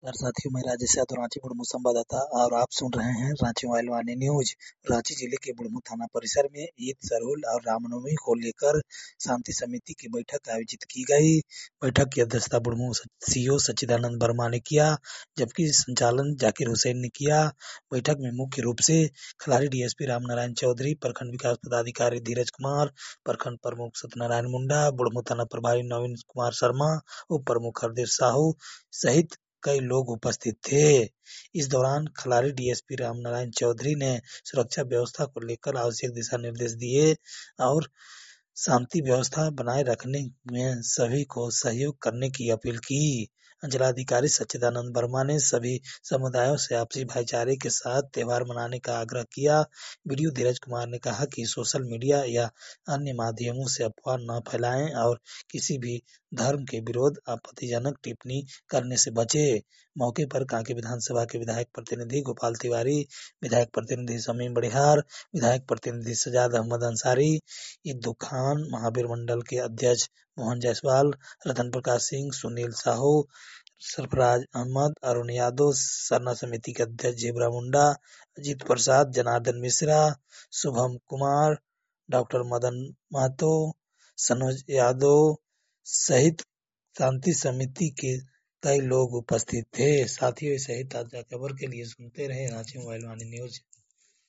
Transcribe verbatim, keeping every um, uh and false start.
नमस्कार साथियों, मैं राजेश यादव रांची बुढ़मू संवाददाता और आप सुन रहे हैं रांची मोबाइल वाणी न्यूज। रांची जिले के बुढ़मू थाना परिसर में ईद, सरहुल और रामनवमी को लेकर शांति समिति की बैठक आयोजित की गई। बैठक की अध्यक्षता बुढ़मू सीओ सच्चिदानंद वर्मा ने किया, जबकि संचालन जाकिर हुसैन ने किया। बैठक में मुख्य रूप से खलारी डीएसपी रामनारायण चौधरी, प्रखंड विकास पदाधिकारी धीरज कुमार, प्रखंड प्रमुख सत्यनारायण मुंडा, बुढ़मू थाना प्रभारी नवीन कुमार शर्मा, उप प्रमुख हरदेव साहू सहित कई लोग उपस्थित थे। इस दौरान खलारी डीएसपी रामनारायण चौधरी ने सुरक्षा व्यवस्था को लेकर आवश्यक दिशा निर्देश दिए और शांति व्यवस्था बनाए रखने में सभी को सहयोग करने की अपील की। अंचलाधिकारी सच्चिदानंद वर्मा ने सभी समुदायों से आपसी भाईचारे के साथ त्योहार मनाने का आग्रह किया। वीडियो धीरज कुमार ने कहा कि सोशल मीडिया या अन्य माध्यमों से अफवाह न फैलाएं और किसी भी धर्म के विरोध आपत्तिजनक टिप्पणी करने से बचे। मौके पर कांके विधानसभा के विधायक प्रतिनिधि गोपाल तिवारी, विधायक प्रतिनिधि शमीम बड़िहार, विधायक प्रतिनिधि सजाद अहमद अंसारी, ईदू खान, महावीर मंडल के अध्यक्ष मोहन जायसवाल, रतन प्रकाश सिंह, सुनील साहू, सरफराज अहमद, अरुण यादव, सरना समिति के अध्यक्ष जेबरा मुंडा, अजीत प्रसाद, जनार्दन मिश्रा, शुभम कुमार, डॉक्टर मदन महतो, सनोज यादव सहित शांति समिति के कई लोग उपस्थित थे। साथियों, सही ताजा खबर के लिए सुनते रहे रांची मोबाइल वाणी न्यूज।